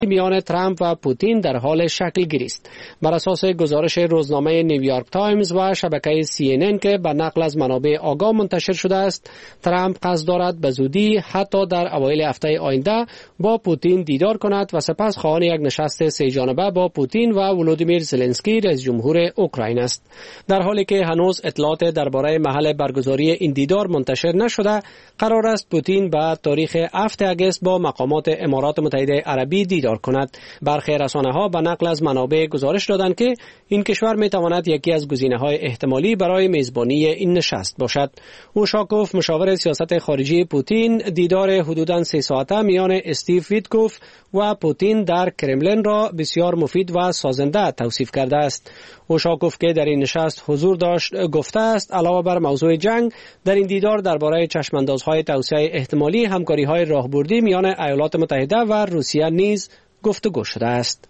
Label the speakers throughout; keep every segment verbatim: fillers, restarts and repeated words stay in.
Speaker 1: میان ترامپ و پوتین در حال شکل گیری است. بر اساس گزارش روزنامه نیویورک تایمز و شبکه سی ان ان که به نقل از منابع آگاه منتشر شده است، ترامپ قصد دارد به زودی حتی در اوایل هفته آینده با پوتین دیدار کند و سپس خواهان یک نشست سه جانبه با پوتین و ولودیمیر زلنسکی رئیس جمهور اوکراین است. در حالی که هنوز اطلاعات درباره محل برگزاری این دیدار منتشر نشده، قرار است پوتین به تاریخ هفتم آگوست با مقامات امارات متحده عربی دیدار کند. برخی رسانه‌ها به نقل از منابع گزارش دادند که این کشور می‌تواند یکی از گزینه‌های احتمالی برای میزبانی این نشست باشد. اوشاکوف، مشاور سیاست خارجی پوتین، دیدار حدوداً سه ساعته میان استیو ویتکوف و پوتین در کرملین را بسیار مفید و سازنده توصیف کرده است. اوشاکوف که در این نشست حضور داشت گفته است علاوه بر موضوع جنگ، در این دیدار درباره چشماندازهای توسعه احتمالی همکاری‌های راهبردی میان ایالات متحده و روسیه نیز گفتگو شده است.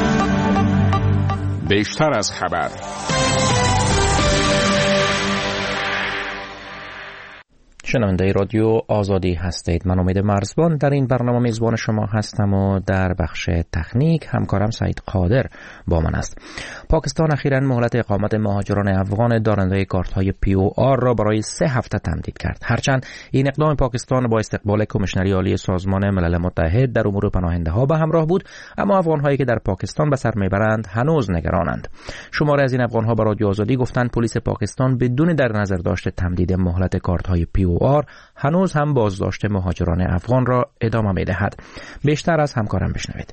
Speaker 2: بیشتر از خبر.
Speaker 3: شنونده رادیو آزادی هستید. من امید مرزبان در این برنامه میزبان شما هستم و در بخش تکنیک همکارم سعید قادر با من است. پاکستان اخیراً مهلت اقامت مهاجران افغان دارنده کارت‌های پی او آر را برای سه هفته تمدید کرد. هرچند این اقدام پاکستان با استقبال کمیشنری عالی سازمان ملل متحد در امور پناهنده‌ها به همراه بود، اما افغان‌هایی که در پاکستان به سر میبرند هنوز نگرانند. شماری از این افغان‌ها به رادیو آزادی گفتند پلیس پاکستان بدون در نظر داشت تمدید مهلت کارت‌های پی او آر هنوز هم بازداشت مهاجران افغان را ادامه می‌دهد. بیشتر از همکارم بشنوید.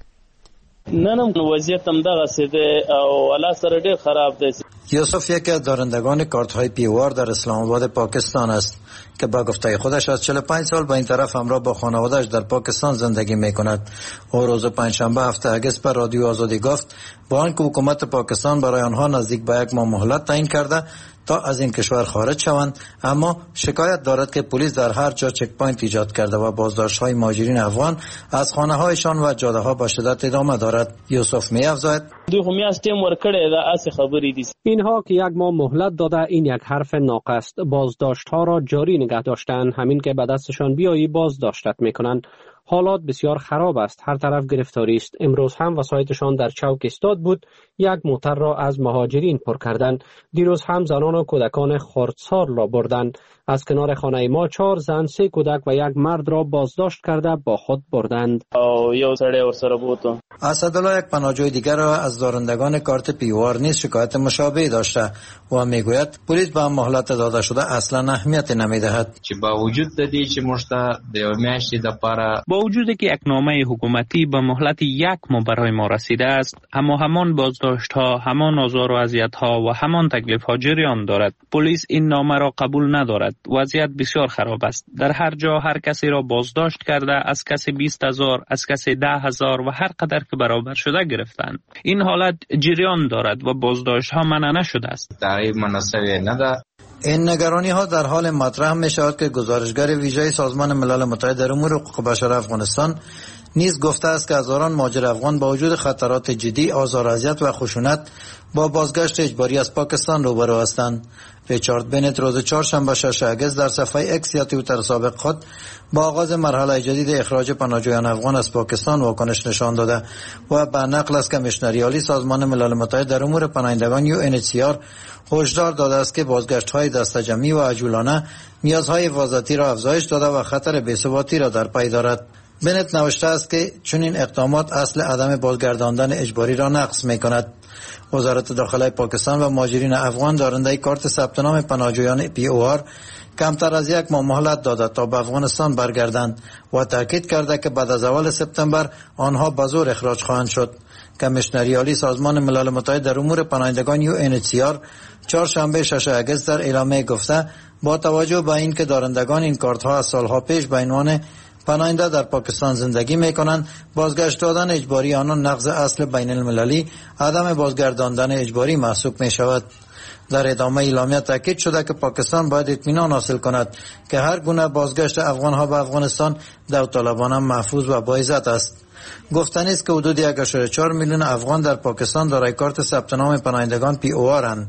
Speaker 4: ننم وضعیت هم دغه سده او الله سره ډیر خراب دی.
Speaker 5: یوسف یکی از دارندگان کارت های پی او آر در اسلام آباد پاکستان است که با گفته خودش از چهل و پنج سال به این طرف همراه با خانواده‌اش در پاکستان زندگی می‌کند. او روز پنجشنبه هفتم آگوست پر رادیو آزادی گفت با آنکه حکومت پاکستان برای آنها نزدیک به یک ماه مهلت تعیین کرده تا از این کشور خارج شوند، اما شکایت دارد که پلیس در هر جا چک پوینت ایجاد کرده و بازداشت‌های مهاجرین افغان از خانه‌هایشان و جاده‌ها با شدت ادامه دارد. یوسف می‌افزاید
Speaker 4: دوی هم یاست تیم ورکړی دا اس خبرې دي.
Speaker 1: اینها که یک ماه مهلت داده این یک حرف ناقص است. بازداشت‌ها را جاری نگه داشتن، همین که به دستشان بیایی بازداشتت می‌کنند. حالات بسیار خراب است. هر طرف گرفتاری است. امروز هم وسایتشان در چوک استاد بود. یک موتر را از مهاجرین پر کردند. دیروز هم زنان و کودکان خردسال را بردند. از کنار خانه ما چهار زن، سه کودک و یک مرد را بازداشت کرده با خود بردند.
Speaker 4: او یو سړی ورسره بوته.
Speaker 5: اسدالله یک پناهجوی دیگر را از دارندگان کارت پی او آر نیز شکایت مشابهی داشته و میگوید پلیس به مهلت داده شده اصلا اهمیت نمیدهد.
Speaker 6: چې با وجود د دې چې موږ ته د یو میاشتې لپاره
Speaker 7: با وجود که اقنامه حکومتی به مهلت یک ماه برای ما رسیده است، اما همان بازداشت ها، همان آزار و اذیت ها و همان تکلیف ها جریان دارد. پلیس این نامه را قبول ندارد. وضعیت بسیار خراب است. در هر جا هر کسی را بازداشت کرده، از کسی بیست هزار، از کسی ده هزار و هر قدر که برابر شده گرفتند. این حالت جریان دارد و بازداشت ها منع نشده است.
Speaker 6: تعریف مناسبی نده.
Speaker 5: این نگرانی ها در حال مطرح می شود که گزارشگر ویژه سازمان ملل متحد در امور حقوق بشر افغانستان نیز گفته است که هزاران مهاجر افغان با وجود خطرات جدی، آزار و اذیت و خشونت با بازگشت اجباری از پاکستان روبرو هستند. ریچارد بنت روز چهارشنبه ششم آگوست در صفحه اکس یا توییتر سابق خود با آغاز مرحله جدید اخراج پناهجویان افغان از پاکستان واکنش نشان داده و به نقل از کمیشنری عالی سازمان ملل متحد در امور پناهندگان یو ان اچ سی آر هشدار داده است که بازگشت‌های دسته‌جمعی و عجولانه نیازهای حفاظتی را افزایش داده و خطر بی‌ثباتی را در پی دارد. بنت نوشته است که چون این اقدامات اصل عدم بازگرداندن اجباری را نقض می‌کند. وزارت داخله پاکستان و مهاجرین افغان دارنده کارت ثبت نام پناهجویان پی او آر کمتر از یک ماه مهلت داده تا به افغانستان برگردند و تاکید کرده که بعد از اول سپتامبر آنها به زور اخراج خواهند شد. کمیشنری عالی سازمان ملل متحد در امور پناهندگان یو ان اچ سی آر چهارشنبه ششم آگوست در اعلامیه گفته با توجه به اینکه دارندگان این کارت ها از سالها پیش به عنوان پناهنده در پاکستان زندگی میکنند، بازگشت دادن اجباری آنان نقض اصل بین المللی عدم بازگرداندن اجباری محسوب می شود. در ادامه اعلامیه تاکید شده که پاکستان باید اطمینان حاصل کند که هر گونه بازگشت افغانها به افغانستان داوطلبانه محفوظ و با عزت است. گفتنی است که حدود یک و چهار میلیون افغان در پاکستان دارای کارت ثبت نام پناهندگان پی او آر اند.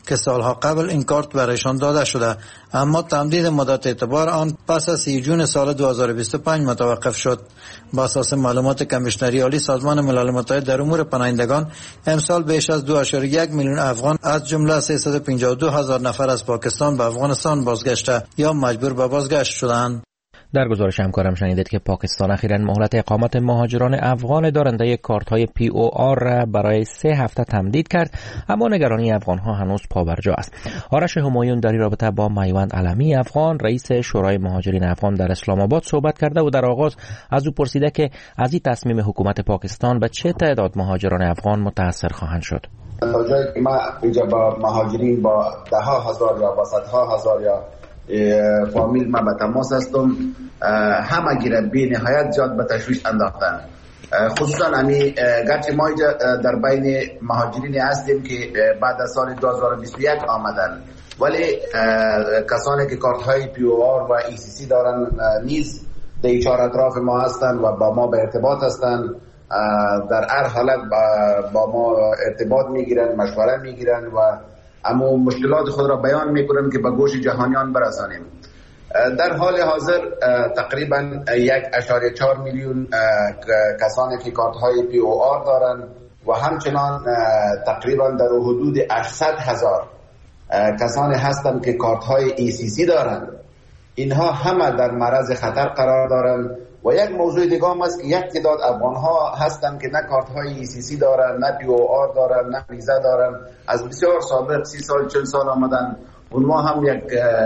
Speaker 5: که سالها قبل این کارت برایشان داده شده، اما تمدید مدت اعتبار آن پس از سی جون سال دو هزار و بیست و پنج متوقف شد. با اساس معلومات کمیشنری عالی سازمان ملل متحد در امور پناهندگان، امسال بیش از دو ممیز یک میلیون افغان از جمله سیصد و پنجاه و دو هزار نفر از پاکستان به افغانستان بازگشته یا مجبور به بازگشت شدند.
Speaker 3: در گزارش همکارم شنیدید که پاکستان اخیراً مهلت اقامت مهاجران افغان دارنده کارت‌های پی او آر را برای سه هفته تمدید کرد، اما نگرانی افغان‌ها هنوز پابرجا است. آرش همایون در این رابطه با میوند علمی افغان، رئیس شورای مهاجرین افغان در اسلام آباد صحبت کرده و در آغاز از او پرسیده که از این تصمیم حکومت پاکستان به چه تعداد مهاجران افغان متأثر خواهند شد.
Speaker 2: تا جایی که ما اینجا با مهاجرین با ده ها هزار یا با صدها هزار یا فامیل ما به تماس هستم، همه گیره بی نهایت زیاد به تشویش انداختن. خصوصا امی گرچه ما در بین مهاجرین هستیم که بعد از سال دو هزار و بیست و یک آمدن، ولی کسانی که کارت های پی او آر و ای سی سی دارن نیز در چهار اطراف ما هستن و با ما به ارتباط هستن. در هر حالت با ما ارتباط میگیرن، مشوره میگیرن و اما مشکلات خود را بیان میکنن که به گوش جهانیان برسانیم. در حال حاضر تقریبا یک اشاره چهار میلیون کسانی که کارت های پی او آر دارن و همچنان تقریبا در حدود هشتصد هزار کسانی هستند که کارت های ای سی سی دارن. اینها همه در معرض خطر قرار دارن و یک موضوع دیگه هم است که یک تعداد افغان ها هستند که نه کارت های ای سی سی دارن، نه پی او آر دارن، نه ویزا دارن، از بسیار سابق سی سال چل سال آمدن. اونها هم یک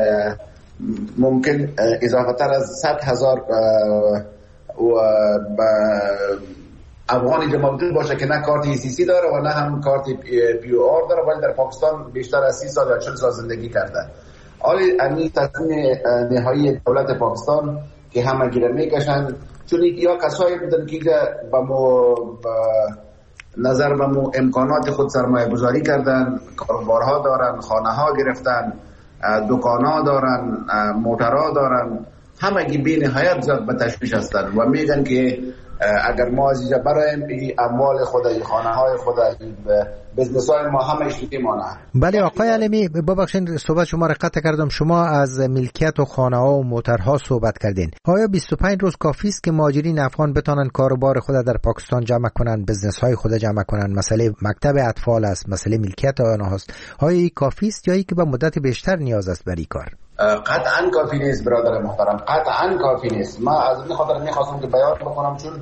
Speaker 2: ممکن اضافه تر از صد هزار افغانی موجود باشه که نه کارت ای سی سی داره و نه هم کارت پی او آر داره، ولی در پاکستان بیشتر از سی سال یا چل سال زندگی کرده. حالی امی تصمیم نهایی دولت پاکستان که همه گیره میکشن، چون یا کسایی بودن که با مو نظر به مو امکانات خود سرمایه گذاری کردن، کاروبارها دارن، خانه ها گرفتن، دکان ها دارن، موترها دارن، همه گی بی نهایت زیاد به تشویش هستن و میگن که اگر ما از اینجا برایم اموال خود، خانه های خود، بزنس های ما همه اشتی مانه.
Speaker 8: بله آقای علمی، ببخشید صحبت شما را قطع کردم. شما از ملکیت و خانه ها و موترها صحبت کردین. آیا بیست و پنج روز کافی است که مهاجرین افغان بتونن کاروبار خود در پاکستان جمع کنن، بزنس های خود جمع کنن؟ مسئله مکتب اطفال است، مسئله ملکیت آنها است. آیا این کافی است یا ای که به مدت بیشتر نیاز است برای کار؟
Speaker 2: قطعا کافی نیست برادر محترم، قطعا کافی نیست. ما از این خاطر میخواستم که بیان بکنم، چون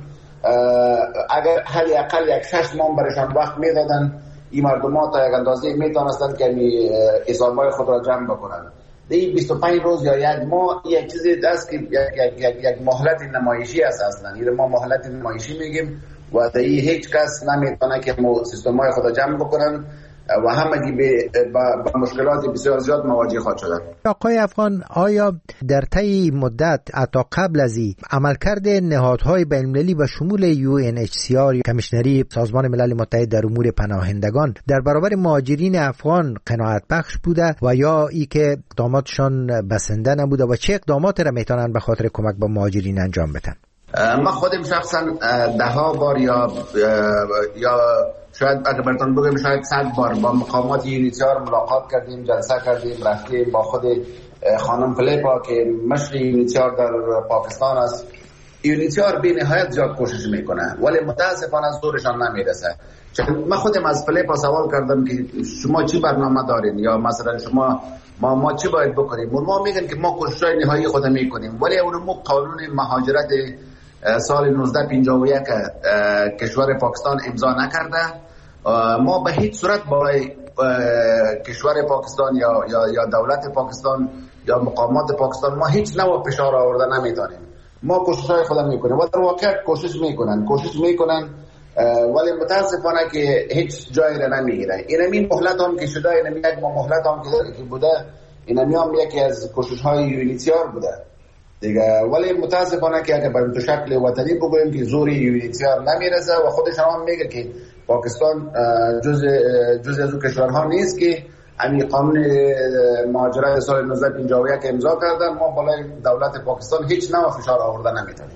Speaker 2: اگر حدی اقل یک شش ماه برشان وقت میدادن، این مردم ها تا یک اندازه میتونستن که حسابهای خود را جمع بکنن. این بیست و پنج روز یا یک ماه یک چیزی است که یک, یک, یک, یک مهلت نمایشی است. اصلا این ما مهلت نمایشی میگیم و در هیچ کس نمیتونه که سیستم های خود را جمع بکنن و همگی به با مشکلات بسیار زیاد مواجه خواهد شدن.
Speaker 8: آقای افغان، آیا در طی مدت حتی قبل از این عملکرد نهادهای بین‌المللی و شمول یو ان اچ سی آر کمیشنری سازمان ملل متحد در امور پناهندگان در برابر مهاجرین افغان قناعت بخش بوده و یا ای که اقداماتشان بسنده نبوده و چه اقدامات را میتونن به خاطر کمک به مهاجرین انجام بدن؟
Speaker 2: ما خودم شخصا ده ها بار یا یا شاید اگر براتون بگم شاید صد بار با مقامات یونیسیار ملاقات کردیم، جلسه کردیم، رفتیم با خود خانم فلیپا که مشر یونیسیار در پاکستان است. یونیسیار بی نهایت زیاد کوشش میکنه ولی متاسفانه زورشان نمیرسه. چون من خودم از فلیپا سوال کردم که شما چی برنامه دارین یا مثلا شما ما ما چی باید بکنیم؟ ما میگن که ما کوشش‌های نهایی خود میکنیم ولی اون قانون مهاجرت سال نوزده پنجاه و یک کشور پاکستان امضا نکرده. ما به هیچ صورت برای کشور پاکستان یا یا یا دولت پاکستان یا مقامات پاکستان ما هیچ نوع فشار آورده نمیتونیم. ما کوشش‌های خود میکنیم و در واقع کوشش میکنن کوشش میکنن ولی متاسفانه که هیچ جایی را نمیگیره. اینمی مهلت هم که شده، اینمی یک مهلت هم که بوده، اینمی هم یکی از کوشش‌های یونیسیار بوده دیگه. ولی متاسفانه که اگر به شکل وطنی بگوییم که زوری یونیسیار نمیرسه و خودش هم میگه که پاکستان جز جز از اون کشورها نیست که همین قانون مهاجرت سال نوزده پنجاه و یک امضا کردن. ما بالای دولت پاکستان هیچ نوع فشار آورده نمیتونیم.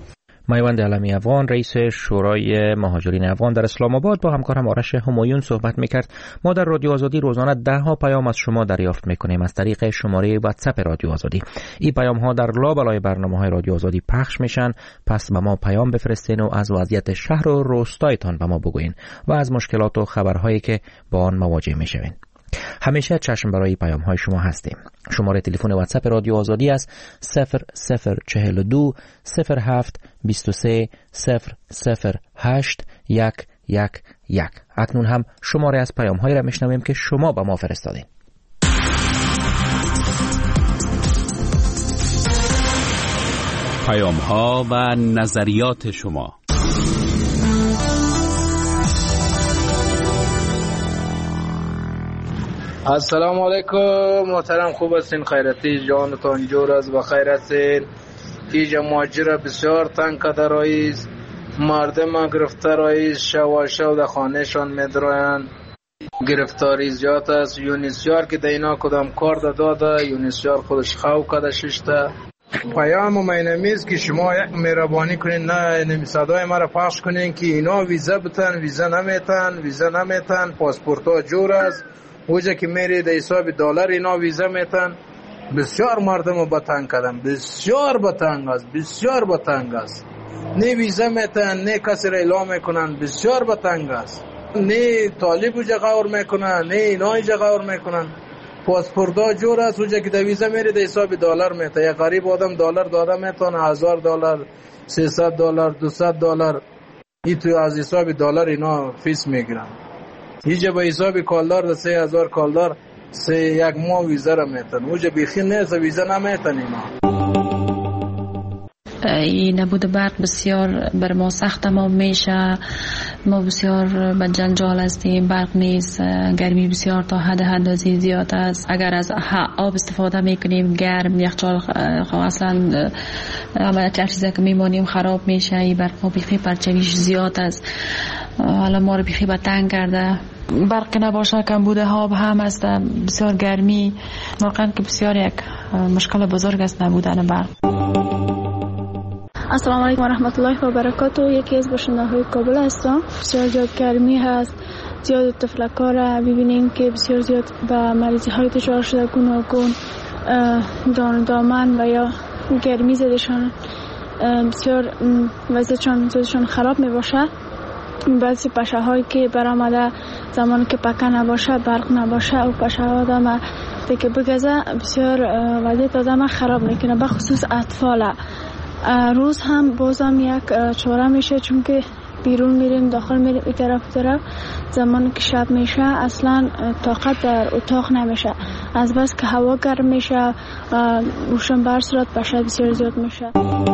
Speaker 3: میوند علمی افغان رئیس شورای مهاجرین افغان در اسلام آباد با همکارم آرش همایون صحبت میکرد. ما در رادیو آزادی روزانه ده ها پیام از شما دریافت میکنیم از طریق شماره واتساپ رادیو آزادی. این پیام ها در لابلای برنامه‌های رادیو آزادی پخش میشن، پس به ما پیام بفرستین و از وضعیت شهر و روستایتان به ما بگوین و از مشکلات و خبرهایی که با آن مواجه میشوین. همیشه چشم برای پیام های شما هستیم. شماره تلفن واتساپ رادیو آزادی است صفر صفر چهل و دو صفر هفت بیست و سه صفر صفر هشت یک یک یک. اکنون هم شماره از پیام هایی را میشنویم که شما به ما فرستادین.
Speaker 9: پیام ها و نظریات شما.
Speaker 10: السلام علیکم محترم، خوب هستین؟ خیرتی جانتان جور است و خیر هستین؟ ایجا ماجرا بسیار تنگ کده رئیس، مردم گرفته رئیس، شو شو در خانه شان میدروین، گرفتاری زیاد است. یونیسیار که دینا کدام کار داده، یونیسیار خودش خو کده ششته. پیام و مینمیز که شما یک مهربانی کنین، نه نمیصدای مرا پخش کنین که اینا ویزا بتن، ویزا نمیتن، ویزا نمیتن، پاسپورت ها جور است. اوجا که میری در حساب دلار اینا ویزا میتن. بسیار مردم رو بتنگ کردن، بسیار بتنگ است، بسیار بتنگ است. نه ویزا میتن، نه کسی را اعلام میکنن، بسیار بتنگ است. نه طالب اوجا غور میکنن، نه اینا ایجا غور میکنن. پاسپورت ها جور است. اوجا که در ویزا میری در حساب دلار میتن. یک غریب آدم دلار داده میتونه، هزار دلار، سیصد دلار، دویست دلار، این تو از حساب دلار اینا فیس میگیرن. اینجا به حساب کالدار ده سه هزار کالدار سه یک ماه ویزا را میتن. اوجا بیخی نیست، ویزا نمیتن اینا.
Speaker 11: این نبود برق بسیار بر ما سخت ما میشه. ما بسیار به جنجال هستیم، برق نیست، گرمی بسیار تا حد حد زیاد است. اگر از آب استفاده میکنیم گرم، یخچال اصلا عملت هر چیزی که میمانیم خراب میشه. این برق ما بیخی پرچویش زیاد است. حالا ما رو بیخی به تنگ کرده. برق نباشه کمبود آب هم است، بسیار گرمی، واقعا که بسیار یک مشکل بزرگ است نبودن برق.
Speaker 12: السلام علیکم و رحمت الله و برکاته. یکی از باشنده‌های کابل هستم. بسیار زیاد گرمی هست، زیاد تفلک‌ها را ببینیم که بسیار زیاد به مریضی های دچار شده، گوناگون دان دامن و یا گرمی زدشان بسیار وضعشان زیادشان خراب می باشه. بعضی پشه هایی که برآمده زمانی که پکه نباشه، برق نباشه، او پشه ها آدم دیگه بگذه بسیار وضعیت آدم خراب میکنه، به خصوص اطفال. روز هم بازم یک چاره میشه، چون که بیرون میریم داخل میریم این طرف طرف، زمانی که شب میشه اصلا طاقت در اتاق نمیشه، از بس که هوا گرم میشه روشن بر صورت پشه بسیار زیاد میشه.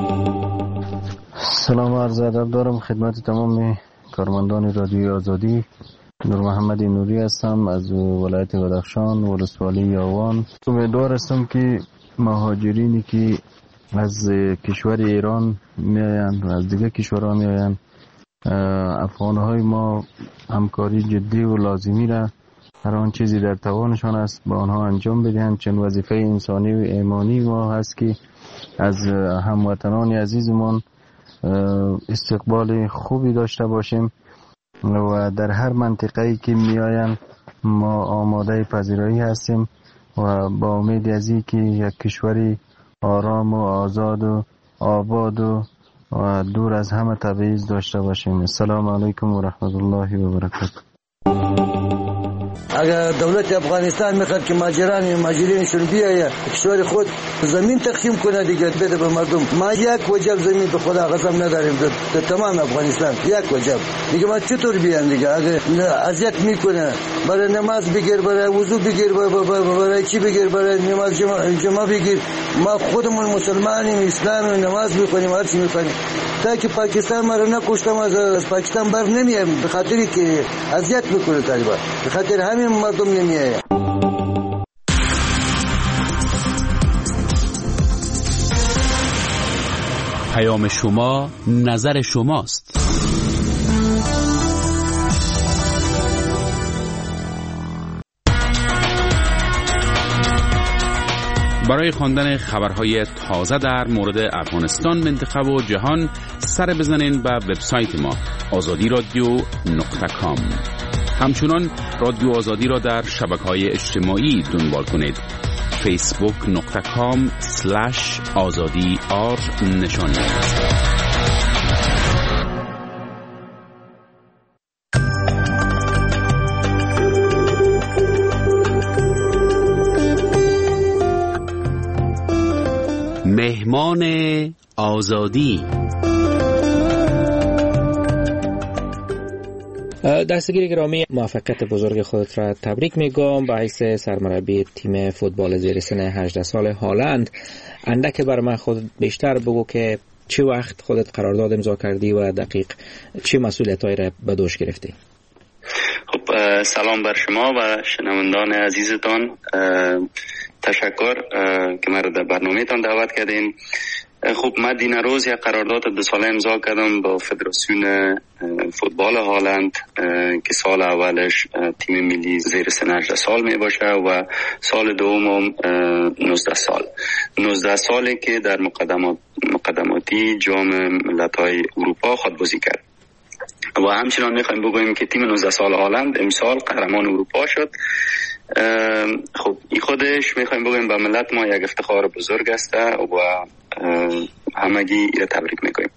Speaker 13: سلام و عرض ادب دارم خدمت تمام کارمندان رادیوی آزادی. نور محمد نوری هستم از ولایت بدخشان، ولسوالی یاوان. امیدوار هستم که مهاجرینی که از کشور ایران میآیند و از دیگه کشورها میآیند، افغانهای ما همکاری جدی و لازمی را هر آن چیزی در توانشان است با آنها انجام بدهند، چون وظیفه انسانی و ایمانی ما هست که از هموطنان عزیزمان استقبال خوبی داشته باشیم و در هر منطقه‌ای که میآیند ما آماده پذیرایی هستیم و با امید از این که یک کشوری آرام و آزاد و آباد و دور از همه تبعیض داشته باشیم. السلام علیکم و رحمت الله و برکاته.
Speaker 14: اگر دولت افغانستان میخواد که ماجران ماجرینشون بیاید کشور خود زمین تقسیم کنه دیگه بده به مردم. ما یک وجب زمین به خدا قسم نداریم در تمام افغانستان، یک وجب دیگه. ما چطور بیان دیگه؟ اگر اذیت میکنه برای نماز بگیر، برای وضو بگیر، برای چی بگیر، برای نماز جمعه, جمعه بگیر. ما خودمون مسلمانیم، اسلام نماز میکنیم، هر چی میکنیم. تا که پاکستان ما رو نکشتم از پاکستان بر نمیایم به خاطری که اذیت میکنه طالبان، به خاطر همین مردم نمیایم.
Speaker 9: پیام شما نظر شماست. برای خواندن خبرهای تازه در مورد افغانستان، منطقه و جهان سر بزنین به وبسایت ما آزادی رادیو نقطه کام. همچنان رادیو آزادی را در شبکه‌های اجتماعی دنبال کنید. فیسبوک نقطه کام سلش آزادی آر نشانی. مهمان آزادی.
Speaker 3: دستگیر گرامی، موفقیت بزرگ خودت را تبریک میگم به حیث سرمربی تیم فوتبال زیر سن هجده سال هالند. اندک بر من خود بیشتر بگو که چه وقت خودت قرارداد امضا کردی و دقیق چه مسئولیتایی را به دوش گرفتی؟
Speaker 15: خب سلام بر شما و شنوندان عزیزتان. تشکر که مرا در برنامه‌تان دعوت کردین. خب من دینا روز یک قرارداد دو ساله امضا کردم با فدراسیون فوتبال هالند که سال اولش تیم ملی زیر سن هجده سال می باشه و سال دوم نوزده سال نوزده سالی که در مقدمات مقدماتی جام ملت‌های اروپا خود بازی کرد. و همچنان میخوایم بگوییم که تیم نوزده سال هالند امسال قهرمان اروپا شد. خب این خودش میخوایم بگوییم به ملت ما یک افتخار بزرگ است و همگی را تبریک میکنیم.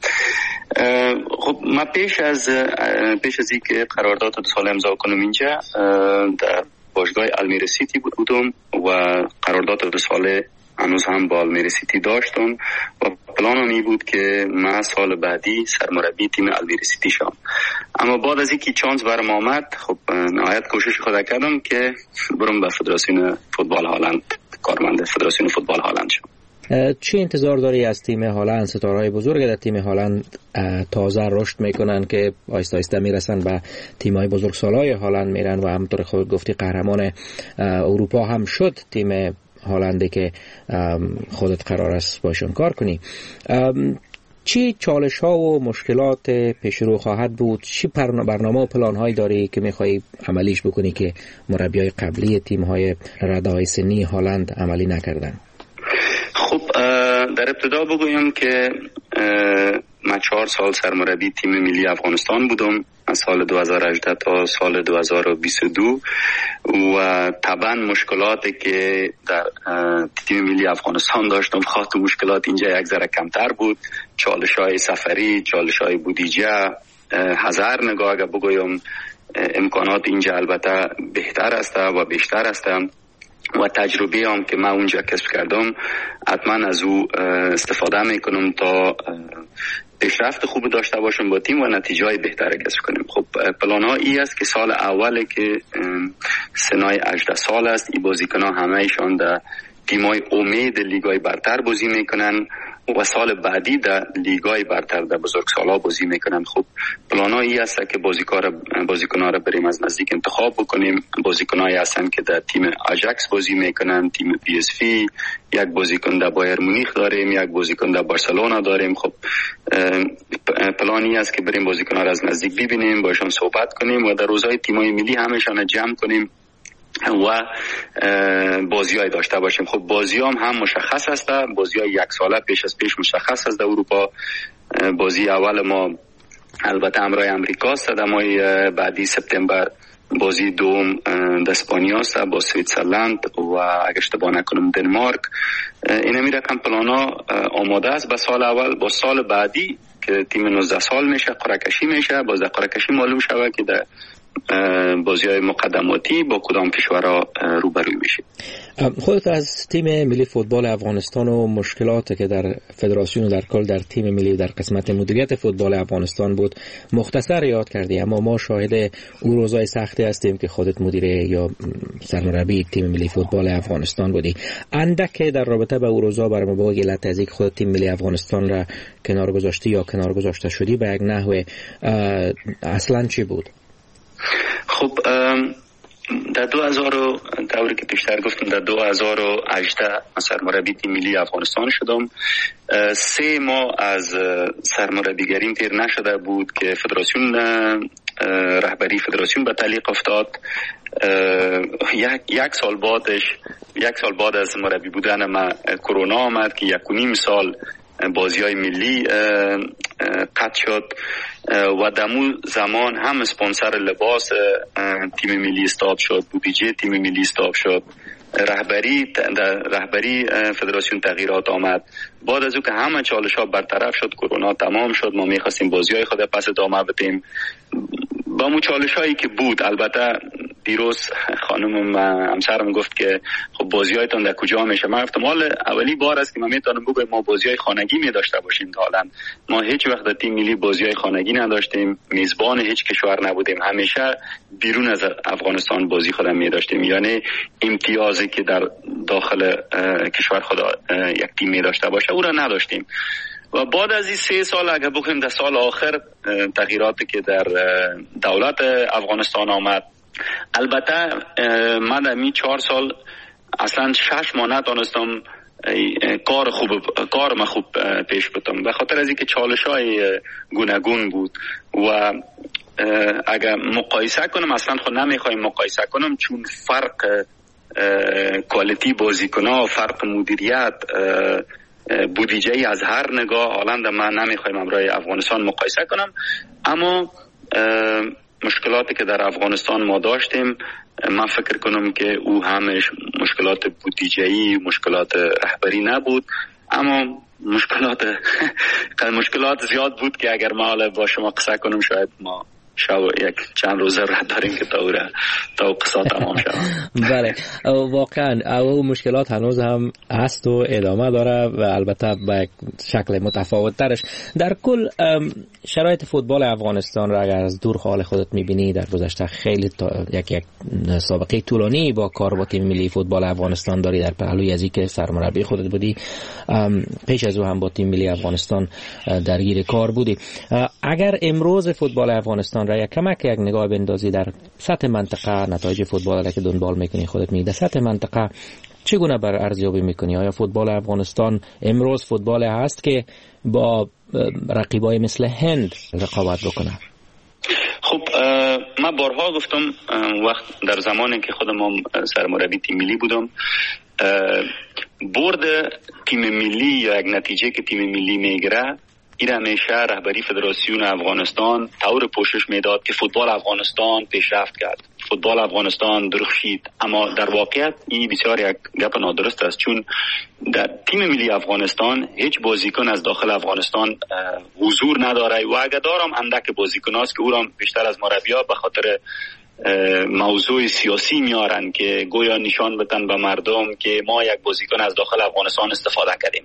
Speaker 15: خب ما پیش از پیش از اینکه قرارداد دو سال امضا کنم اینجا در باشگاه المیرا سیتی بودم و قرارداد دو ساله هنوز هم با المیرا سیتی داشتم و پلانم این بود که من سال بعدی سرمربی تیم المیرا سیتی شم. اما بعد از اینکه چانس برام آمد، خب نهایت کوشش خود کردم که برم به فدراسیون فوتبال هالند، کارمند فدراسیون فوتبال هالند شم.
Speaker 3: چی انتظار داری از تیم هالند؟ ستاره‌های بزرگ در تیم هالند تازه رشد میکنن که آیسته آیسته میرسن به تیم‌های بزرگسالای هالند میرن و همونطور خود گفتی قهرمان اروپا هم شد تیم هالنده که خودت قرار است باشون کار کنی. چی چالش ها و مشکلات پیش رو خواهد بود؟ چی برنامه و پلان هایی داری که میخوایی عملیش بکنی که مربیای قبلی تیم های رده های سنی هالند عملی نکردن؟
Speaker 15: خب در ابتدا بگویم که من چهار سال سرمربی تیم ملی افغانستان بودم، از سال دو هزار و هجده تا سال دو هزار و بیست و دو و طبعا مشکلاتی که در تیم ملی افغانستان داشتم خاطر مشکلات اینجا یک ذره کمتر بود. چالش های سفری، چالش های بودجه، هزار نگاه اگر بگویم امکانات اینجا البته بهتر است و بیشتر است و تجربه هم که من اونجا کسب کردم حتما از او استفاده میکنم تا پیشرفت خوب داشته باشم با تیم و نتیجه های بهتر کسب کنیم. خب پلان ها ای است که سال اوله که سنای هجده سال است، این بازیکن ها همه ایشان در تیم های امید لیگای برتر بازی میکنن و سال بعدی در لیگای برتر در بزرگسالا بازی میکنن. خب پلانایی هست که بازیکن‌ها را بریم از نزدیک انتخاب بکنیم. بازیکنایی هستن که در تیم آژاکس بازی میکنن، تیم پی اس وی، یک بازیکن در بایر مونیخ داریم، یک بازیکن در بارسلونا داریم. خب پلانی است که بریم بازیکن‌ها را از نزدیک ببینیم، باشون صحبت کنیم و در روزهای تیم‌های ملی همشان جمع کنیم و بازی های داشته باشیم. خب بازی هم هم مشخص است، بازی های یک ساله پیش از پیش مشخص است. در اروپا بازی اول ما البته همراه امریکا است، در ماه بعدی سپتامبر بازی دوم در اسپانیا است با سوئیسرلند و اگه اشتباه نکنم دنمارک. این می رقم پلانا آماده است. با سال اول با سال بعدی که تیم نوزده سال میشه قرعه کشی میشه، باز در قرعه کشی معلوم شود که در بازی‌های مقدماتی با کدام کشورها روبروی میشه.
Speaker 3: خودت از تیم ملی فوتبال افغانستان و مشکلاتی که در فدراسیون و در کل در تیم ملی در قسمت مدیریت فوتبال افغانستان بود مختصر یاد کردی، اما ما شاهد اون روزهای سختی هستیم که خودت مدیر یا سرمربی تیم ملی فوتبال افغانستان بودی. اندک در رابطه با اون روزها برام بگو علت از اینکه خودت تیم ملی افغانستان را کنار گذاشتی یا کنار گذاشته شدی به یک نحو اصلا چی بود؟
Speaker 15: خب در دو هزار طوری که پیشتر گفتم در دو هزار و هجده سرمربی تیم ملی افغانستان شدم. سه ماه از سرمربیگریم تیر نشده بود که فدراسیون رهبری رهبری فدراسیون به تعلیق افتاد. یک یک سال بعدش یک سال بعد از مربی بودن ما کرونا آمد که یک و نیم سال بازی‌های ملی قطع شد و دمو زمان هم اسپانسر لباس تیم ملی استاپ شد، بودجه تیم ملی استاپ شد، رهبری در رهبری فدراسیون تغییرات آمد. بعد از او که همه چالش‌ها برطرف شد، کرونا تمام شد، ما می‌خواستیم بازی‌های خود پس ادامه بدیم با مو چالش‌هایی که بود. البته دیروز خانم همسرم گفت که خب بازی‌هایتون در کجا میشه؟ من گفتم حالا اولی بار است که من میتونم بگم ما بازی‌های خانگی می داشته باشیم. حالا ما هیچ وقت در تیم ملی بازی‌های خانگی نداشتیم، میزبان هیچ کشور نبودیم، همیشه بیرون از افغانستان بازی خودم می داشتیم. یعنی امتیازی که در داخل کشور خود یک تیم می داشته باشه او را نداشتیم. و بعد از این سه سال اگر بخویم در سال آخر تغییراتی که در دولت افغانستان آمد، البته من در این چهار سال اصلا شش ماه نتونستم کار خوب کار ما خوب پیش بتم به خاطر از اینکه چالش‌های گوناگون بود و اگر مقایسه کنم اصلا خود نمیخوایم مقایسه کنم چون فرق کوالیتی بازیکن‌ها، فرق مدیریت، بودجه از هر نگاه حالا من نمیخوایم امروی افغانستان مقایسه کنم، اما مشکلاتی که در افغانستان ما داشتیم من فکر کنم که او همش مشکلات بودجه‌ای، مشکلات رهبری نبود، اما مشکلات مشکلات زیاد بود که اگر ما حالا با شما قصه کنم شاید ما شو یک چند روزه رد داریم که تا تا قصه تمام شد.
Speaker 3: بله واقعا او مشکلات هنوز هم هست و ادامه داره و البته به شکل متفاوت ترش. در کل شرایط فوتبال افغانستان را اگر از دور حال خودت میبینی، در گذشته خیلی یک یک سابقه طولانی با کار با تیم ملی فوتبال افغانستان داری، در پهلوی از اینکه سرمربی خودت بودی، پیش از او هم با تیم ملی افغانستان درگیر کار بودی. اگر امروز فوتبال افغانستان را یک کمک یک نگاه بندازی در سطح منطقه، نتایج فوتبال را که دنبال میکنی خودت می در سطح منطقه چگونه بر ارزیابی میکنی؟ آیا فوتبال افغانستان امروز فوتبال هست که با رقیبای مثل هند رقابت بکنه؟
Speaker 15: خب من بارها گفتم وقت در زمانی که خودم سرمربی تیم ملی بودم، برد تیم ملی یا یک نتیجه که تیم ملی میگیره این همیشه رهبری فدراسیون افغانستان طور پوشش میداد که فوتبال افغانستان پیشرفت کرد، فوتبال افغانستان درخشید. اما در واقعیت این بسیار یک گپ نادرست است، چون در تیم ملی افغانستان هیچ بازیکن از داخل افغانستان حضور نداره و اگر دارم اندک بازیکن است که او را بیشتر از مربی‌ها به خاطر موضوع سیاسی میارن که گویا نشان بدن به مردم که ما یک بازیکن از داخل افغانستان استفاده کردیم،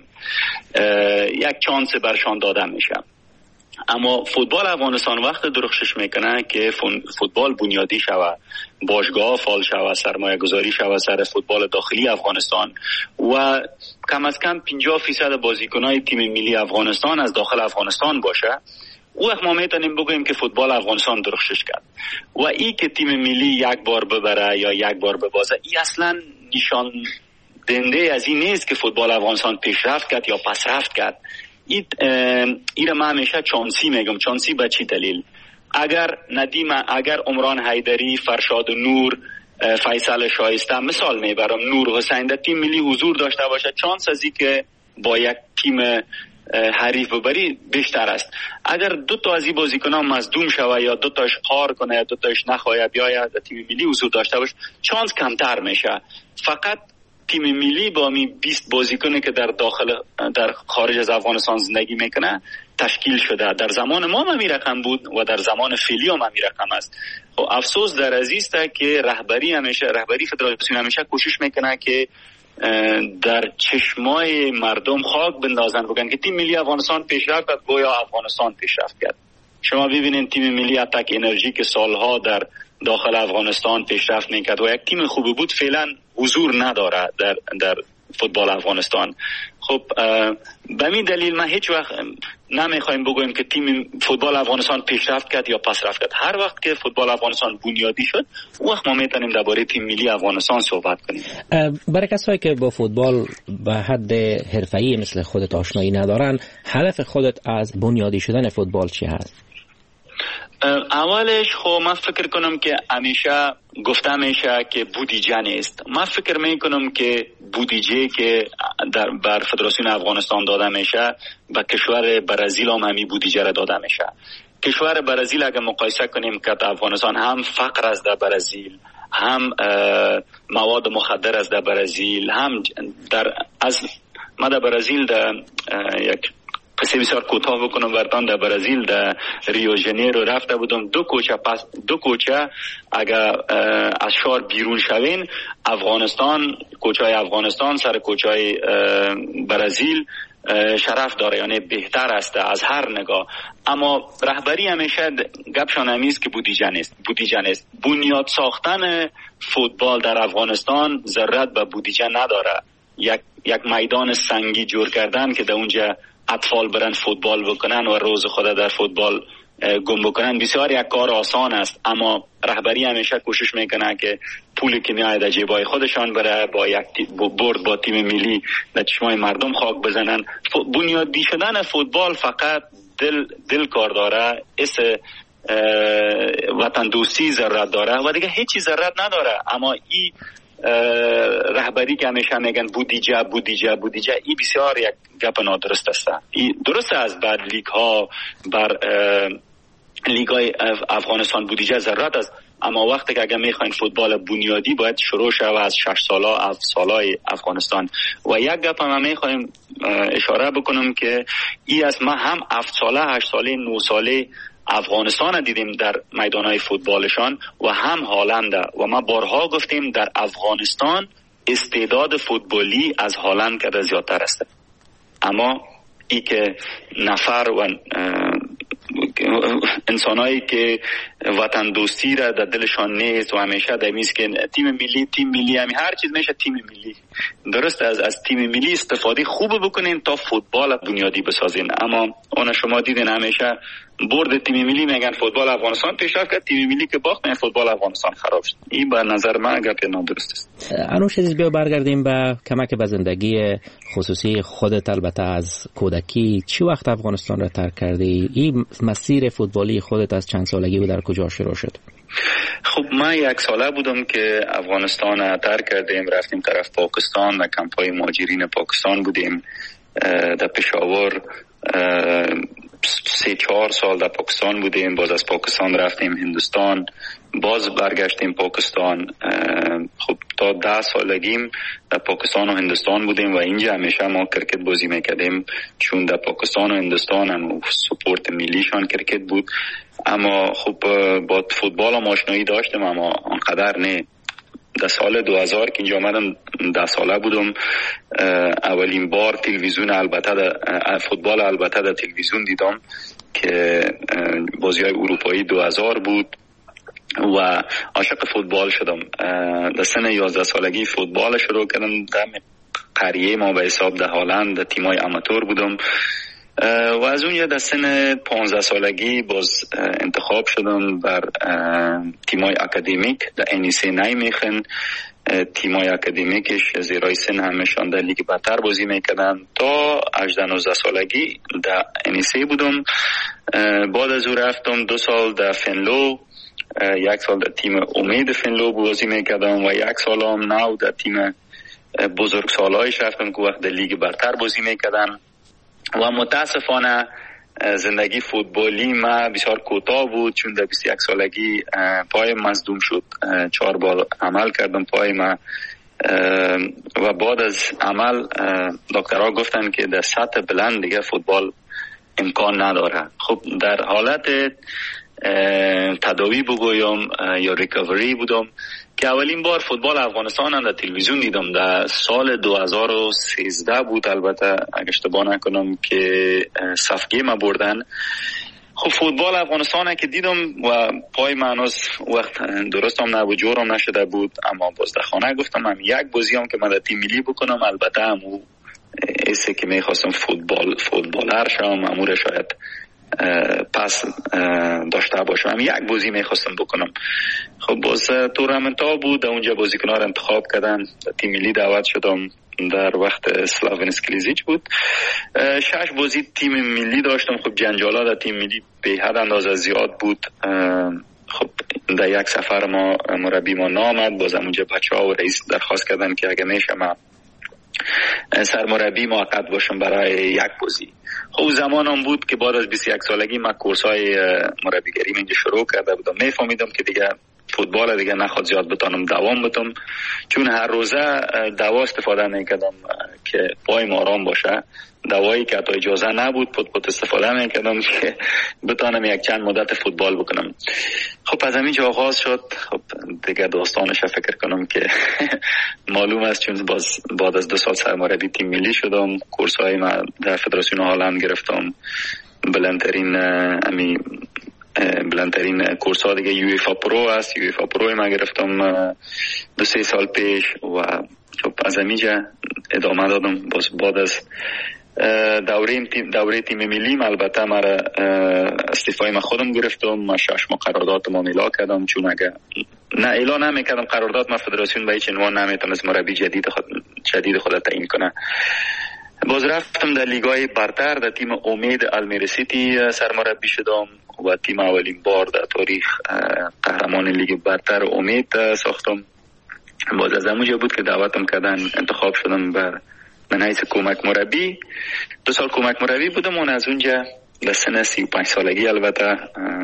Speaker 15: یک چانس برشان داده میشه. اما فوتبال افغانستان وقت درخشش میکنه که فوتبال بنیادی شود، باشگاه فعال شود، سرمایه گذاری شود سر فوتبال داخلی افغانستان و کم از کم پنجاه فیصد بازیکنای تیم ملی افغانستان از داخل افغانستان باشه، او وقت ما میتونیم بگوییم که فوتبال افغانستان درخشش کرد. و این که تیم ملی یک بار ببره یا یک بار ببازه این اصلا نشان دهنده از این نیست که فوتبال افغانستان پیشرفت کرد یا پسرفت کرد. این این ما همیشه چانسی میگم. چانسی به چی دلیل؟ اگر ندیم، اگر عمران حیدری، فرشاد نور، فیصل شایسته مثال میبرم، نور حسین در تیم ملی حضور داشته باشه، چانس ازی که با یک تیم حریف ببری بیشتر است. اگر دو تا از این بازیکن‌ها مصدوم شوه یا دو تاش قهر کنه یا دو تاش نخواه بیاید در تیم ملی حضور داشته باشه، چانس کمتر میشه. فقط تیم ملی با می بیست بازیکنی که در داخل در خارج از افغانستان زندگی میکنه تشکیل شده. در زمان ما هم می رقم بود و در زمان فعلی هم می رقم است. و افسوس در عزیز است که رهبری همیشه رهبری فدراسیون همیشه کوشش میکنه که در چشمای مردم خاک بندازن، بگن که تیم ملی افغانستان پیشرفت کرد، گویا افغانستان پیشرفت کرد. شما ببینید تیم ملی اتک انرژی که سالها در داخل افغانستان پیشرفت میکرد و یک تیم خوبی بود، فعلا حضور نداره در در فوتبال افغانستان. خب به این دلیل ما هیچ وقت نمیخوایم بگویم که تیم فوتبال افغانستان پیشرفت کرد یا پسرفت کرد. هر وقت که فوتبال افغانستان بنیادی شد، اون وقت ما میتونیم درباره تیم ملی افغانستان صحبت کنیم.
Speaker 3: برای کسایی که با فوتبال به حد حرفه‌ای مثل خودت آشنایی ندارن، هدف خودت از بنیادی شدن فوتبال چی هست؟
Speaker 15: اولش خب من فکر کنم که همیشه گفته میشه که بودجه نیست. من فکر میکنم که بودجه که در بر فدراسیون افغانستان داده میشه به کشور برزیل هم همین بودجه را داده میشه. کشور برزیل اگر مقایسه کنیم که افغانستان هم فقر است در برزیل، هم مواد مخدر است در برزیل، هم در از ما در برزیل در یک قصه بسیار کوتاه بکنم براتون. در برزیل در ریو ژنیرو رفته بودم، دو کوچه پس دو کوچه اگر از شهر بیرون شوین افغانستان، کوچه های افغانستان سر کوچه های برزیل شرف داره، یعنی بهتر است از هر نگاه. اما رهبری همیشه گپشان همیست که بودجه نیست. بودجه نیست. بنیاد ساختن فوتبال در افغانستان ضرورت به بودجه نداره. یک یک میدان سنگی جور کردن که در اونجا اطفال برن فوتبال بکنن و روز خود در فوتبال گم بکنن بسیار یک کار آسان است، اما رهبری همیشه کوشش میکنه که پولی که میاد در جیبای خودشان بره با یک برد با تیم ملی در چشمای مردم خاک بزنن. بنیادی شدن فوتبال فقط دل دل کار داره، اس وطن دوستی ضرورت داره و دیگه هیچی ضرورت نداره. اما این رهبری که همیشه میگن بودجه بودجه بودجه، این بسیار یک گپ نادرست است. این درست است بر لیگ ها، بر لیگ های افغانستان بودجه ضرورت است، اما وقتی که اگر میخواین فوتبال بنیادی باید شروع شود از شش ساله هفت ساله افغانستان. و یک گپ هم میخوایم اشاره بکنم که این از ما هم هفت ساله هشت ساله نه ساله افغانستان دیدیم در میدانهای فوتبالشان و هم هالند، و ما بارها گفتیم در افغانستان استعداد فوتبالی از هالند که زیادتر است. اما ای که نفر و انسانایی که وطن دوستی را در دلشان نیست و همیشه در میز که تیم ملی تیم ملی همی هر چیز میشه تیم ملی. درست از از تیم ملی استفاده خوب بکنین تا فوتبال بنیادی بسازین، اما اون شما دیدین همیشه برد تیم ملی میگن فوتبال افغانستان پیشرفت کرد، تیم ملی که باخت میگن فوتبال افغانستان خراب شد. این به نظر من گپ نادرست است.
Speaker 3: انوش عزیز، بیا برگردیم به کمک به زندگی خصوصی خودت. البته از کودکی چی وقت افغانستان را ترک کردی؟ این مسیر فوتبالی خودت از چند سالگی و در کجا شروع شد؟
Speaker 15: خب من یک ساله بودم که افغانستان ترک کردیم، رفتیم طرف پاکستان، در کمپای مهاجرین پاکستان بودیم. در پشاور سه چهار سال در پاکستان بودیم، باز از پاکستان رفتیم هندوستان، باز برگشتیم پاکستان. خب تا ده سالگیم در پاکستان و هندوستان بودیم و اینجا همیشه ما کرکت بازی میکردیم، چون در پاکستان و هندوستان هم سپورت ملیشان کرکت بود. اما خب با فوتبال هم آشنایی داشتم، اما آنقدر نه. در سال دو هزار که اینجا آمدم ده ساله بودم، اولین بار تلویزیون البته در فوتبال البته در تلویزیون دیدم که بازی‌های اروپایی دو هزار بود و عاشق فوتبال شدم. در سن یازده سالگی فوتبال شروع کردم. در قریه ما به حساب در هالند در تیمای آماتور بودم و از اونجا در سن پانزده سالگی باز انتخاب شدم بر تیمای اکادمیک در انیسه نیمیخن. تیمای اکادمیکش زیرای سن همشان در لیگ برتر بازی میکردن. تا هجده نوزده سالگی در انیسه بودم. بعد از او رفتم دو سال در فنلو، یک سال در تیم امید فنلو بازی میکردم و یک سال هم نو در تیم بزرگ سالایش رفتم که وقت در لیگ برتر بازی میکردن. و متاسفانه زندگی فوتبالی ما بسیار کوتاه بود، چون در بیست و یک سالگی پای مصدوم شد. چهار بار عمل کردم پای ما و بعد از عمل دکترها گفتن که در سطح بلند دیگه فوتبال امکان نداره. خب در حالت تداوی بگویم یا ریکاوری بودم که اولین بار فوتبال افغانستان در تلویزیون دیدم. در سال دو هزار و سیزده بود البته اگه اشتباه نکنم که صفگی ما بردن. خب فوتبال افغانستان که دیدم و پای من از وقت درست هم نبود، جورم نشده بود، اما باز در خانه گفتم هم یک بازی هم که من در تیم ملی بکنم. البته هم او ایسه که میخواستم فوتبال فوتبالر شم، امور شاید پس داشته باشم، هم یک بازی میخواستم بکنم. خب باز تورنمنت ها بود، اونجا بازیکن‌ها رو انتخاب کردن، تیم ملی دعوت شدم. در وقت سلاوین اسکلیزیچ بود. شش بازی تیم ملی داشتم. خب جنجالات در تیم ملی به حد اندازه زیاد بود. خب در یک سفر ما مربی ما نامد، باز اونجا بچه ها و رئیس درخواست کردن که اگه میشه ما سرمربی موقت باشم برای یک بازی. خب زمان هم بود که بعد از بیست و یک سالگی من کورس های مربیگری اینجا شروع کرده بودم. میفهمیدم که دیگه فوتبال دیگه نخواد زیاد بتانم دوام بتم، چون هر روزه دوا استفاده میکردم که پایم آرام باشه. دوایی که حتی اجازه نبود پت پت استفاده میکردم که بتانم یک چند مدت فوتبال بکنم. خب از همین جا آغاز شد. خب دیگه داستانش فکر کنم که معلوم است، چون باز بعد از دو سال سرمربی تیم ملی شدم. کورس های من در فدراسیون هلند گرفتم. بلندترین امی بلندترین کورس ها دیگه یو اف پرو است. یو اف پرو ما گرفتم دو سه سال پیش و خب از همینجا ادامه دادم. باز بعد از دوره تیم دوره تیم ملی البته مرا استعفای ما خودم گرفتم. ما شش ماه قرارداد ما اعلام کردم، چون اگه نه اعلام نمیکردم قرارداد ما فدراسیون به هیچ عنوان نمیتونست مربی جدید خود جدید خود تعیین کنه. باز رفتم در لیگای برتر در تیم امید المیری سیتی سرمربی شدم و تیم اولین بار در تاریخ قهرمان لیگ برتر امید ساختم. باز از اونجا بود که دعوتم کردن، انتخاب شدم بر من حیث کمک مربی. دو سال کمک مربی بودم و از اونجا در سن سی و پنج سالگی البته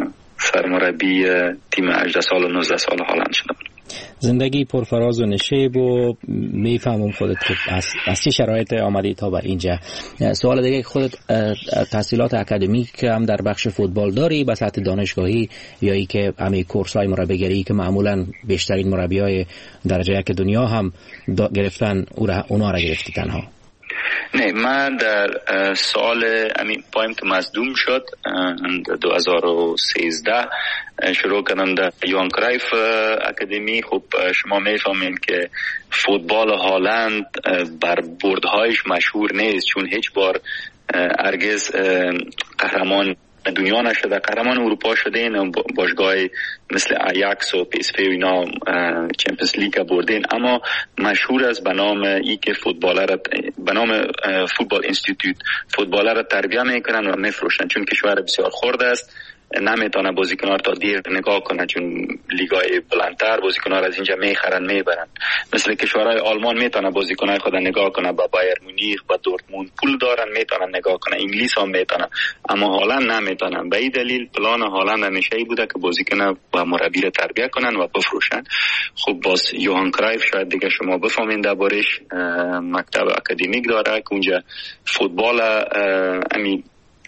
Speaker 15: سرمربی تیم هجده سال و نوزده سال هلند شدم.
Speaker 3: زندگی پرفراز و نشیب و میفهمم خودت که از, از چه شرایط آمدی تا بر اینجا. سوال دیگه، خودت تحصیلات اکادمیک هم در بخش فوتبال داری به سطح دانشگاهی یا ای که همه کورس‌های مربیگری که معمولا بیشترین مربیای درجه یک دنیا هم گرفتن اونا را گرفتی تنها؟
Speaker 15: نه، من در سال امین پایم تو مصدوم شد دو هزار و سیزده شروع کردم در یوهان کرایف اکادمی. خب شما میفهمین که فوتبال هلند بر بردهایش مشهور نیست، چون هیچ بار هرگز قهرمان دنیا نشده. قهرمان اروپا شده این باشگاه مثل آیاکس و پی اس وی و اینا چمپیونز لیگ بردین، اما مشهور است به نام ای که فوتبالر به نام فوتبال اینستیتوت فوتبالر را تربیت میکنن و میفروشن، چون کشور بسیار خرد است. نمیتونه بازیکن‌ها تا دیر نگاه کنه، چون لیگای بلندتر بازیکن‌ها از اینجا میخرن میبرن. مثل کشورهای آلمان میتونه بازیکن‌های خود نگاه کنه، با بایر مونیخ با دورتموند پول دارن میتونن نگاه کنه. انگلیس هم میتونن، اما هلند نمیتونن. به این دلیل پلان هلند همیشه ای بوده که بازیکن و مربی را تربیت کنن و بفروشن. خب باز یوهان کرایف شاید دیگه شما بفهمین دربارش، مکتب اکادمیک داره که اونجا فوتبال امی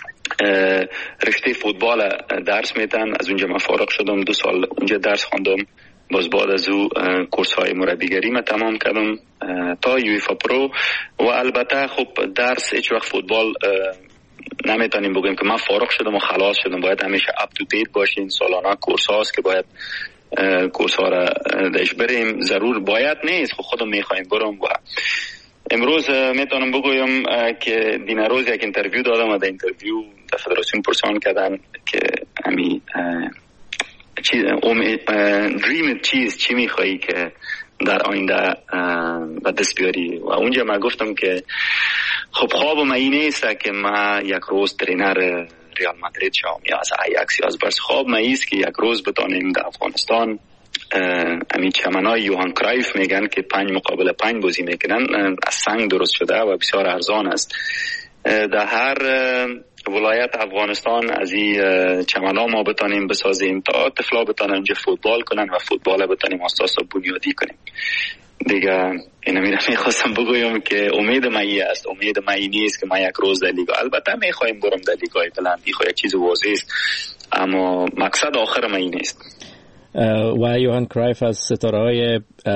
Speaker 15: رشته فوتبال درس میدن. از اونجا من فارغ شدم، دو سال اونجا درس خواندم. باز بعد از او کورس های مربیگری من تمام کردم تا یو اف پرو. و البته خب درس هیچ وقت فوتبال نمیتونیم بگیم که من فارغ شدم و خلاص شدم. باید همیشه اپ تو دیت باشین. سالانه کورس هاست که باید کورس ها را داشت بریم. ضرور باید نیست، خب خودم میخوایم برم. و امروز میتونم بگویم که دینا روز یک اینترویو دادم و در اینترویو در فدراسیون پرسان کردن که امی چیز دریم چیز چی میخوایی که در آینده به دست بیاری. و اونجا من گفتم که خب خوابم این نیست که من یک روز ترینر ریال مادرید شوم یا از آیاکس یا از برس. خواب من ایست که یک روز بتانیم در افغانستان امی چمنای یوهان کرایف میگن که پنج مقابل پنج بازی میکنن، از سنگ درست شده و بسیار ارزان است. در هر ولایت افغانستان از این چمنا ما بتانیم بسازیم تا طفلا بتانن اینجا فوتبال کنن و فوتبال بتانیم اساس بنیادی کنیم. دیگه اینا میرم میخواستم بگویم که امید مایی است. امید مایی نیست که ما یک روز در لیگا، البته میخوایم برم در لیگای بلند، این خواهی چیز واضح است، اما مقصد آخر مایی نیست.
Speaker 3: و یوهان کرایف از ستاره‌های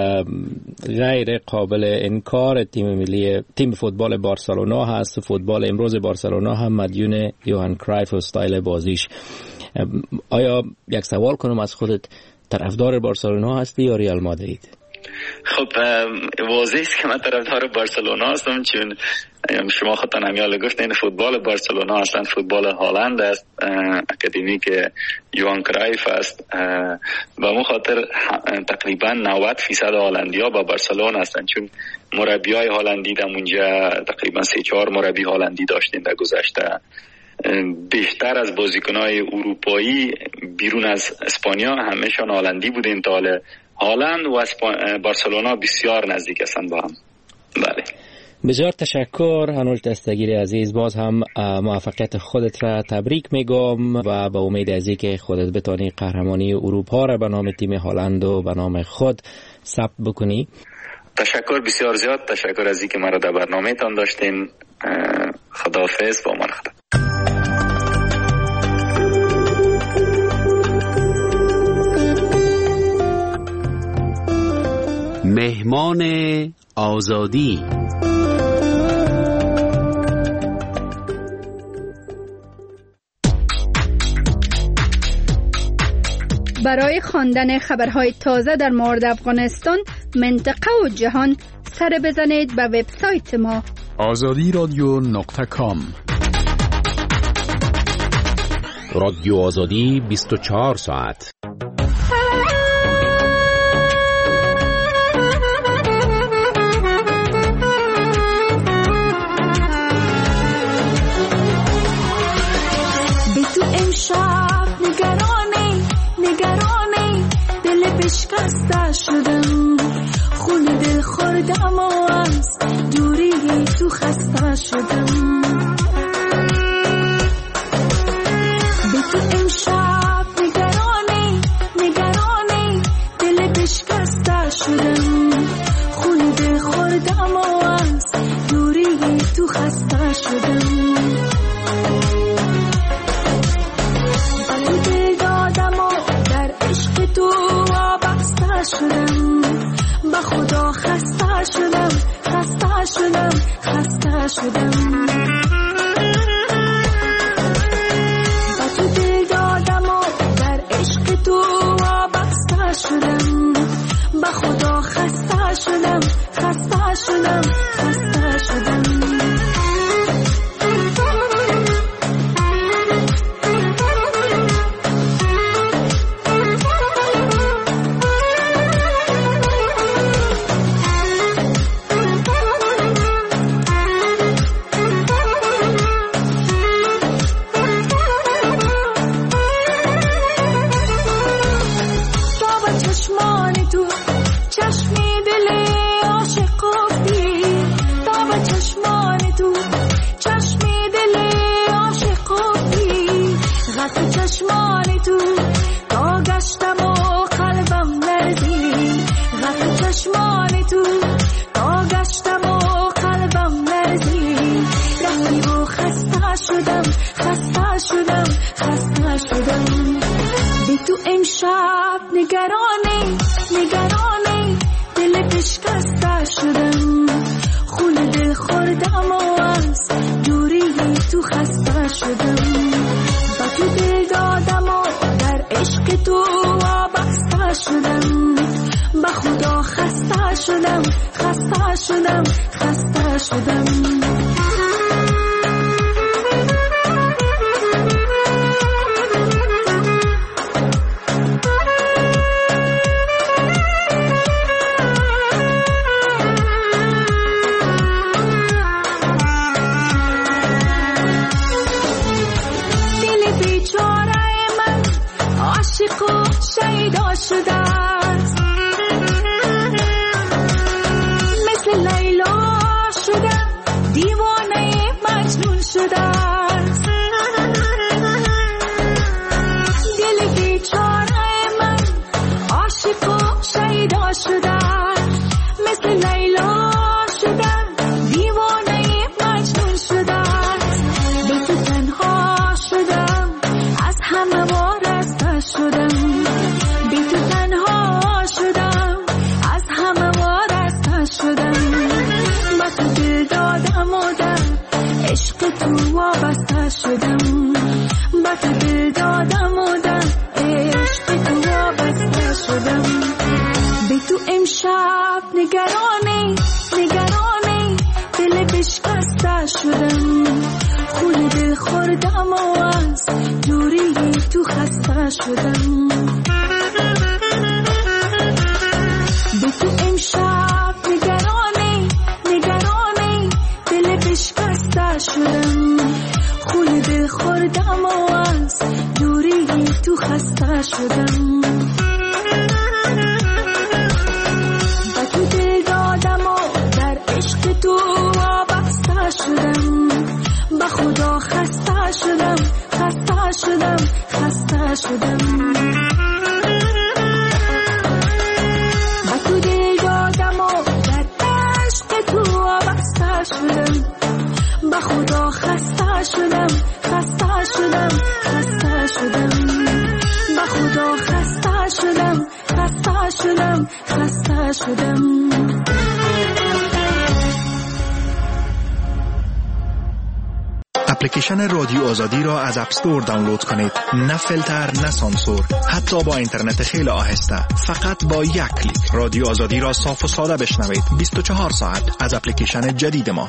Speaker 3: غیر قابل انکار تیم ملی تیم فوتبال بارسلونا هست. فوتبال امروز بارسلونا هم مدیون یوهان کرایف و استایل بازیش. آیا یک سوال کنم از خودت، طرفدار بارسلونا هستی یا ریال مادرید؟
Speaker 15: خب واضح است که من طرفدار بارسلونا هستم، چون شما خودتان همیال گفتین فوتبال بارسلونا اصلا فوتبال هالند است، اکادمی که یوان کرایف است و مو خاطر تقریبا نود فیصد هالندیا با بارسلونا هستند، چون مربیای هالندی در اونجا تقریبا سه چهار مربی هالندی داشتین در گذشته. بیشتر از بازیکنای اروپایی بیرون از اسپانیا همه‌شان هالندی بودن. تا حالا هالند و بارسلونا بسیار نزدیک هستند با هم. بله،
Speaker 3: بسیار تشکر هنولت استگیر عزیز. باز هم موفقیت خودت را تبریک میگم و به امید از اینکه خودت بتانی قهرمانی اروپا را به نام تیم هالند و به نام خود ثبت بکنی.
Speaker 15: تشکر بسیار زیاد. تشکر از اینکه مرا در برنامه تان داشتین. خداحافظ. با من خدا.
Speaker 9: مهمان آزادی.
Speaker 16: برای خواندن خبرهای تازه در مورد افغانستان، منطقه و جهان سر بزنید به وبسایت ما
Speaker 9: آزادی رادیو نقطه کام. رادیو آزادی بیست و چهار ساعت.
Speaker 17: به تو امشب نگرانی نگرانی دل بشکسته شدم، خون دل خوردم و از دوری تو خسته شدم. به تو امشب نگرانی نگرانی دل بشکسته شدم، خون دل خوردم و از دوری تو خسته شدم. شدم با خدا خسته شدم خسته شدم خسته شدم. با تو دل دادم و در عشق تو وابسته شدم، با خدا خسته شدم خسته شدم خسته شدم. نگرانی نگرانی دل بشکسته شدم، خون دل خوردم و از دوری تو خسته شدم. با تو دل دادم و در عشق تو وابسته شدم، با خدا خسته شدم خسته شدم خسته شدم. شیدا شده است مثل لیلا شده، دیوانه مجنون شده است. دل بیچاره من عاشق و شیدا شده است مثل لیلا شده، دیوانه مجنون شده است. به تو تنها شدم، از همه وارسته شدم. عشق تو وابسته شدم، با تو دل دادم و در عشق تو وابسته شدم. به تو امشب نگرانی نگرانی دل بشکسته خوردم و از دوری تو خسته شدم. به تو امشب نگرانی نگرانی دل بشکسته شدم. خون دل خوردم و از دوری تو خسته شدم. به تو دل دادم و در عشق تو وابسته شدم. به خدا خسته شدم خسته شدم خسته شدم. به تو دل دادم و در عشق تو وابسته شدم. به خدا خسته شدم خسته شدم خسته شدم. به خدا خسته شدم خسته شدم خسته شدم.
Speaker 18: اپلیکیشن رادیو آزادی را از اپ استور دانلود کنید. نه فیلتر نه سانسور، حتی با اینترنت خیلی آهسته. فقط با یک کلیک رادیو آزادی را صاف و ساده بشنوید. بیست و چهار ساعت از اپلیکیشن جدید ما.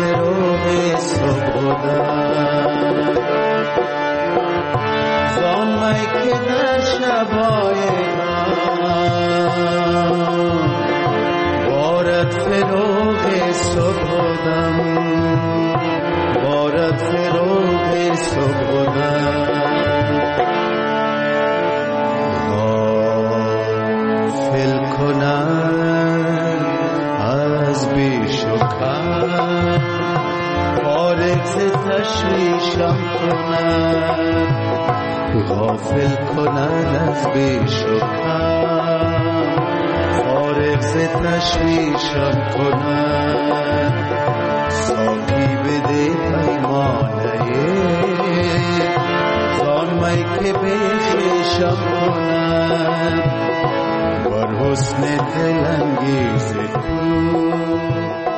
Speaker 19: زان می که در شبای بارد فروغ صبح دم، بارد فروغ صبح دم. غافل کنم از بیش و کم، فارغ ز تشویشم کنم. غافل کنن از بیش و کم، فارغ ز تشویشم کنن. ساقی بده پیمانه زان می که بخیشم کنن. بر حسن دلانگیز تو